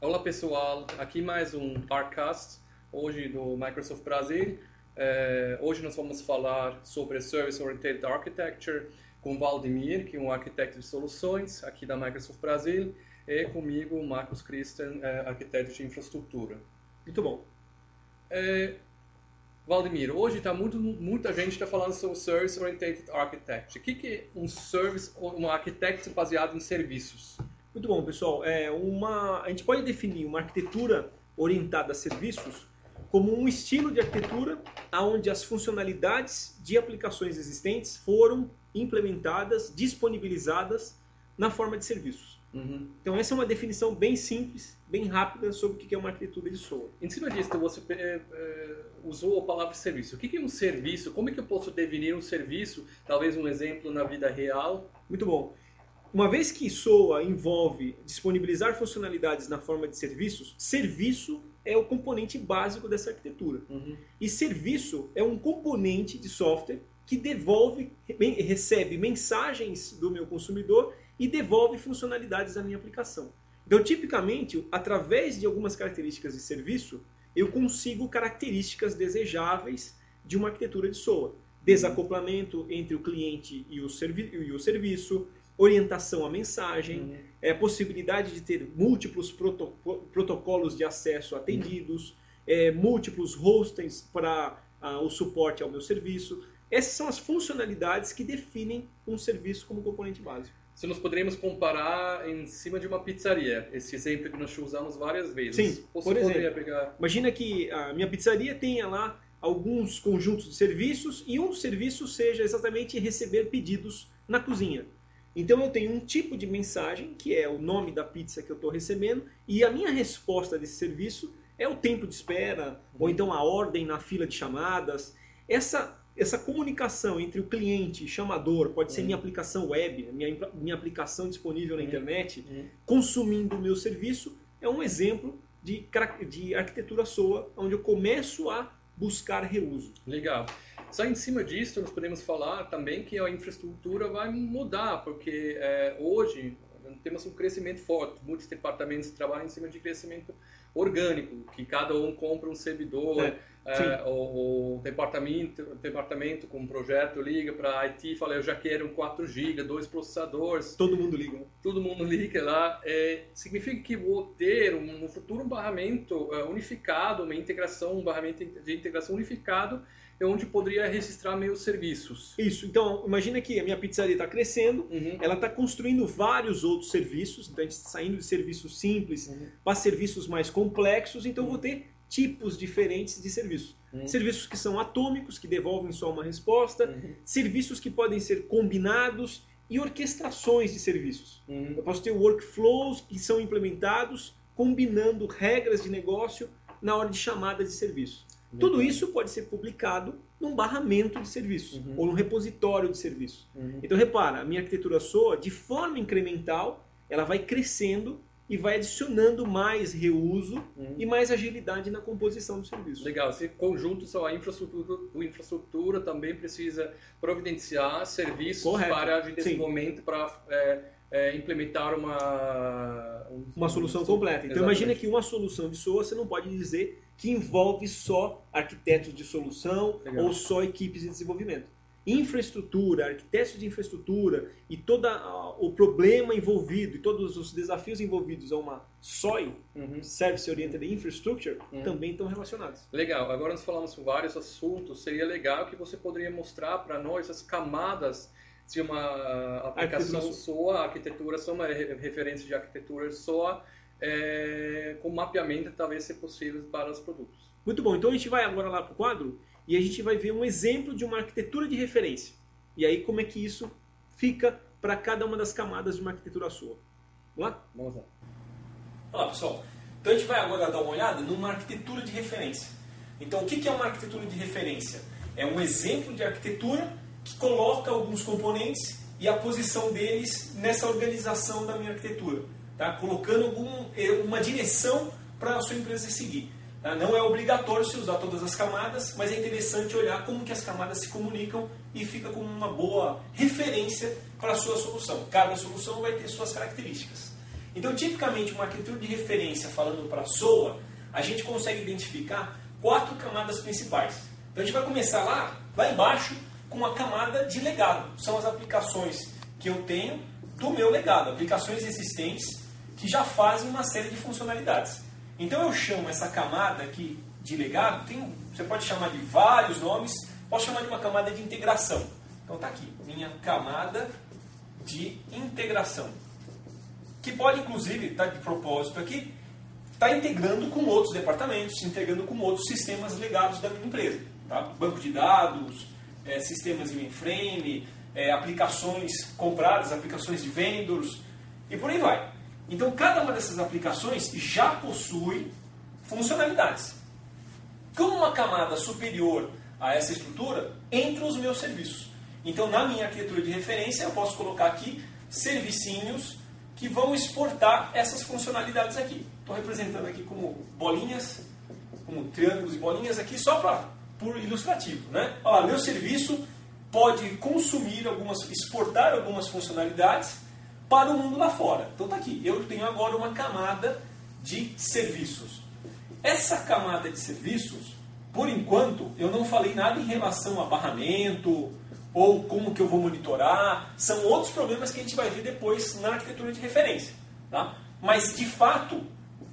Olá pessoal, aqui mais um Arccast, hoje do Microsoft Brasil. Hoje nós vamos falar sobre Service Oriented Architecture com Valdemir, que é um arquiteto de soluções aqui da Microsoft Brasil, e comigo, Marcos Christian, arquiteto de infraestrutura. Muito bom. Valdemir, hoje muita gente está falando sobre Service Oriented Architecture. O que é um arquiteto baseado em serviços? Muito bom, pessoal. A gente pode definir uma arquitetura orientada a serviços como um estilo de arquitetura onde as funcionalidades de aplicações existentes foram implementadas, disponibilizadas na forma de serviços. Uhum. Então essa é uma definição bem simples, bem rápida sobre o que é uma arquitetura de SOA. Em cima disso, você usou a palavra serviço. O que é um serviço? Como é que eu posso definir um serviço? Talvez um exemplo na vida real. Muito bom. Uma vez que SOA envolve disponibilizar funcionalidades na forma de serviços, serviço é o componente básico dessa arquitetura. Uhum. E serviço é um componente de software que recebe mensagens do meu consumidor e devolve funcionalidades à minha aplicação. Então, tipicamente, através de algumas características de serviço, eu consigo características desejáveis de uma arquitetura de SOA. Desacoplamento entre o cliente e o serviço, orientação à mensagem, possibilidade de ter múltiplos protocolos de acesso atendidos, múltiplos hostings para o suporte ao meu serviço. Essas são as funcionalidades que definem um serviço como componente básico. Se nós poderíamos comparar em cima de uma pizzaria, esse exemplo que nós usamos várias vezes. Sim, por exemplo, imagina que a minha pizzaria tenha lá alguns conjuntos de serviços e um dos serviços seja exatamente receber pedidos na cozinha. Então eu tenho um tipo de mensagem, que é o nome da pizza que eu estou recebendo, e a minha resposta desse serviço é o tempo de espera, ou então a ordem na fila de chamadas. Essa comunicação entre o cliente e chamador, pode ser minha aplicação web, minha aplicação disponível na internet, consumindo o meu serviço, é um exemplo de arquitetura SOA, onde eu começo a buscar reuso. Legal. Só em cima disso, nós podemos falar também que a infraestrutura vai mudar, porque hoje temos um crescimento forte. Muitos departamentos trabalham em cima de crescimento orgânico, que cada um compra um servidor, o departamento com um projeto liga para a IT e fala, eu já quero um 4 GB, 2 processadores. Todo mundo liga. Todo mundo liga lá. Significa que vou ter no futuro um barramento unificado, um barramento de integração unificado, onde poderia registrar meus serviços. Isso. Então, imagina que a minha pizzaria está crescendo, ela está construindo vários outros serviços, então a gente está saindo de serviços simples para serviços mais complexos, então eu vou ter tipos diferentes de serviços. Serviços que são atômicos, que devolvem só uma resposta, serviços que podem ser combinados e orquestrações de serviços. Eu posso ter workflows que são implementados combinando regras de negócio na hora de chamada de serviço. Tudo isso pode ser publicado num barramento de serviços ou num repositório de serviços. Então, repara, a minha arquitetura SOA, de forma incremental, ela vai crescendo e vai adicionando mais reuso e mais agilidade na composição do serviço. Legal. Esse conjunto, a infraestrutura também precisa providenciar serviços para desenvolvimento, para implementar uma solução completa. Então, imagina que uma solução de SOA você não pode dizer que envolve só arquitetos de solução ou só equipes de desenvolvimento. Infraestrutura, arquitetos de infraestrutura e todo o problema envolvido e todos os desafios envolvidos a uma SOI, Service Oriented Infrastructure, também estão relacionados. Legal. Agora nós falamos sobre vários assuntos. Seria legal que você poderia mostrar para nós as camadas de uma aplicação SOA, arquitetura SOA, uma referência de arquitetura SOA, com mapeamento talvez ser possível para os produtos. Muito bom. Então a gente vai agora lá para o quadro e a gente vai ver um exemplo de uma arquitetura de referência. E aí como é que isso fica para cada uma das camadas de uma arquitetura SOA. Vamos lá? Vamos lá. Olá pessoal. Então a gente vai agora dar uma olhada numa arquitetura de referência. Então o que é uma arquitetura de referência? É um exemplo de arquitetura que coloca alguns componentes e a posição deles nessa organização da minha arquitetura. Tá? Colocando uma direção para a sua empresa seguir. Tá? Não é obrigatório se usar todas as camadas, mas é interessante olhar como que as camadas se comunicam e fica como uma boa referência para a sua solução. Cada solução vai ter suas características. Então, tipicamente, uma arquitetura de referência, falando para a SOA, a gente consegue identificar 4 camadas principais. Então, a gente vai começar lá embaixo, com a camada de legado. São as aplicações que eu tenho do meu legado, aplicações existentes que já fazem uma série de funcionalidades. Então, eu chamo essa camada aqui de legado, você pode chamar de vários nomes, posso chamar de uma camada de integração. Então, está aqui, minha camada de integração. Que pode, inclusive, estar de propósito aqui, está integrando com outros departamentos, integrando com outros sistemas legados da minha empresa. Tá? Banco de dados, sistemas de mainframe, aplicações compradas, aplicações de vendors, e por aí vai. Então, cada uma dessas aplicações já possui funcionalidades. Como uma camada superior a essa estrutura, entram os meus serviços. Então, na minha arquitetura de referência, eu posso colocar aqui servicinhos que vão exportar essas funcionalidades aqui. Estou representando aqui como bolinhas, como triângulos e bolinhas aqui, só por ilustrativo, né? Olha lá, meu serviço pode consumir exportar algumas funcionalidades para o mundo lá fora. Então está aqui, eu tenho agora uma camada de serviços. Essa camada de serviços, por enquanto, eu não falei nada em relação a barramento ou como que eu vou monitorar. São outros problemas que a gente vai ver depois na arquitetura de referência. Tá? Mas, de fato,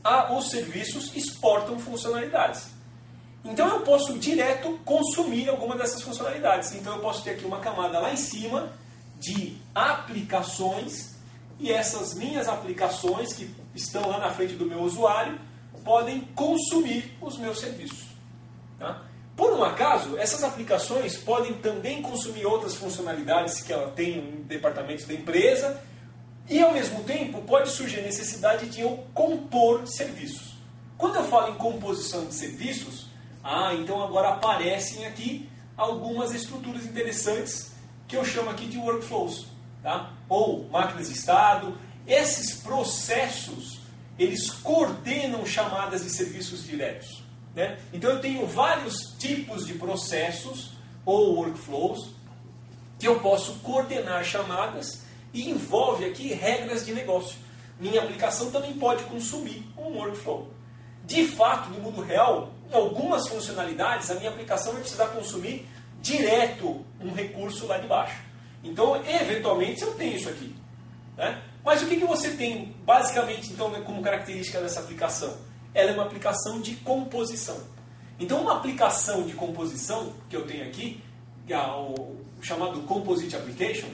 os serviços exportam funcionalidades. Então, eu posso direto consumir alguma dessas funcionalidades. Então, eu posso ter aqui uma camada lá em cima de aplicações, e essas minhas aplicações que estão lá na frente do meu usuário podem consumir os meus serviços. Tá? Por um acaso, essas aplicações podem também consumir outras funcionalidades que ela tem em departamentos da empresa, e ao mesmo tempo pode surgir a necessidade de eu compor serviços. Quando eu falo em composição de serviços, então agora aparecem aqui algumas estruturas interessantes que eu chamo aqui de workflows, tá? Ou máquinas de estado. Esses processos, eles coordenam chamadas de serviços diretos. Né? Então eu tenho vários tipos de processos ou workflows que eu posso coordenar chamadas e envolve aqui regras de negócio. Minha aplicação também pode consumir um workflow. De fato, no mundo real, algumas funcionalidades a minha aplicação vai precisar consumir direto um recurso lá de baixo. Então, eventualmente, eu tenho isso aqui. Né? Mas o que você tem, basicamente, então, como característica dessa aplicação? Ela é uma aplicação de composição. Então, uma aplicação de composição que eu tenho aqui, que é o chamado Composite Application,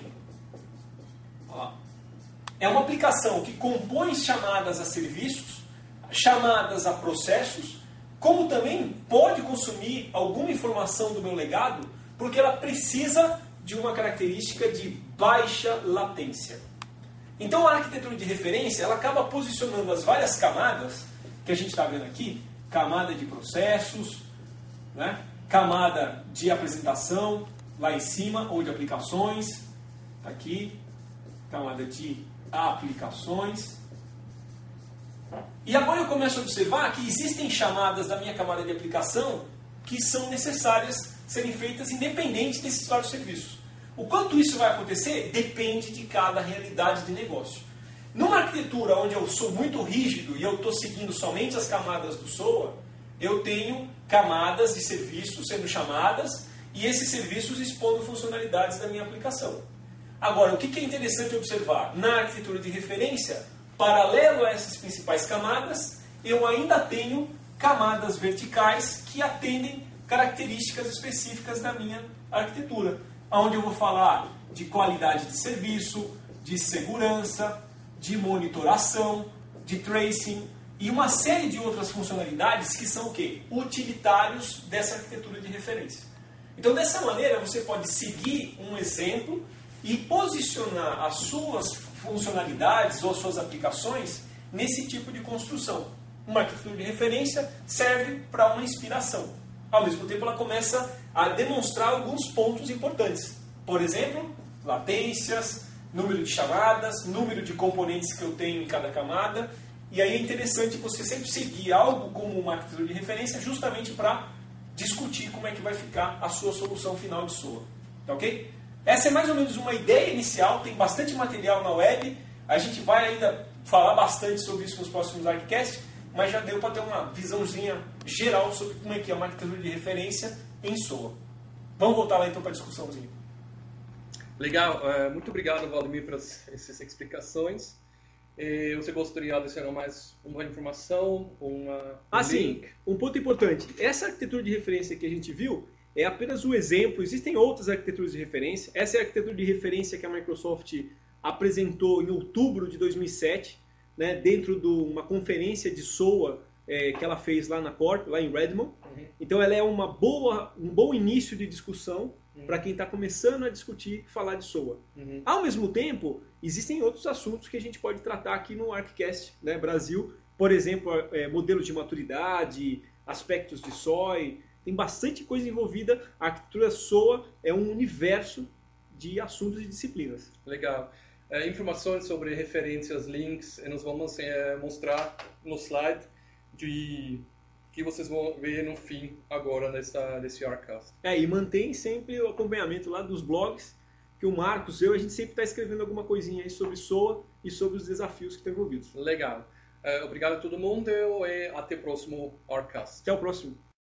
é uma aplicação que compõe chamadas a serviços, chamadas a processos, como também pode consumir alguma informação do meu legado, porque ela precisa de uma característica de baixa latência. Então, a arquitetura de referência ela acaba posicionando as várias camadas que a gente está vendo aqui, camada de processos, né? Camada de apresentação, lá em cima, ou de aplicações, tá aqui, camada de aplicações. E agora eu começo a observar que existem chamadas da minha camada de aplicação que são necessárias serem feitas independente desses vários serviços. O quanto isso vai acontecer depende de cada realidade de negócio. Numa arquitetura onde eu sou muito rígido e eu estou seguindo somente as camadas do SOA, eu tenho camadas de serviços sendo chamadas e esses serviços expondo funcionalidades da minha aplicação. Agora, o que é interessante observar? Na arquitetura de referência, paralelo a essas principais camadas, eu ainda tenho camadas verticais que atendem características específicas da minha arquitetura, onde eu vou falar de qualidade de serviço, de segurança, de monitoração, de tracing e uma série de outras funcionalidades que são o quê? Utilitários dessa arquitetura de referência. Então, dessa maneira, você pode seguir um exemplo e posicionar as suas funcionalidades ou as suas aplicações nesse tipo de construção. Uma arquitetura de referência serve para uma inspiração. Ao mesmo tempo, ela começa a demonstrar alguns pontos importantes. Por exemplo, latências, número de chamadas, número de componentes que eu tenho em cada camada. E aí é interessante você sempre seguir algo como uma arquitetura de referência justamente para discutir como é que vai ficar a sua solução final de SOA. Tá ok? Essa é mais ou menos uma ideia inicial, tem bastante material na web. A gente vai ainda falar bastante sobre isso nos próximos ArchiCast, mas já deu para ter uma visãozinha geral sobre como é que é uma arquitetura de referência em SOA. Vamos voltar lá então para a discussãozinha. Legal, muito obrigado, Valdemir, por essas explicações. Você gostaria de adicionar mais uma informação? Sim, um ponto importante. Essa arquitetura de referência que a gente viu é apenas um exemplo. Existem outras arquiteturas de referência. Essa é a arquitetura de referência que a Microsoft apresentou em outubro de 2007, né, dentro de uma conferência de SOA que ela fez lá na Corp, lá em Redmond. Então ela é um bom início de discussão para quem está começando a discutir, falar de SOA. Ao mesmo tempo, existem outros assuntos que a gente pode tratar aqui no ArchiCast, né, Brasil. Por exemplo, modelos de maturidade, aspectos de SOI. Tem bastante coisa envolvida. A arquitetura SOA é um universo de assuntos e disciplinas. Legal. Informações sobre referências, links, nós vamos mostrar no slide que vocês vão ver no fim agora desse ArchiCast. E mantém sempre o acompanhamento lá dos blogs, que o Marcos, a gente sempre está escrevendo alguma coisinha aí sobre SOA e sobre os desafios que estão envolvidos. Legal. Obrigado a todo mundo e até o próximo ArchiCast. Até o próximo.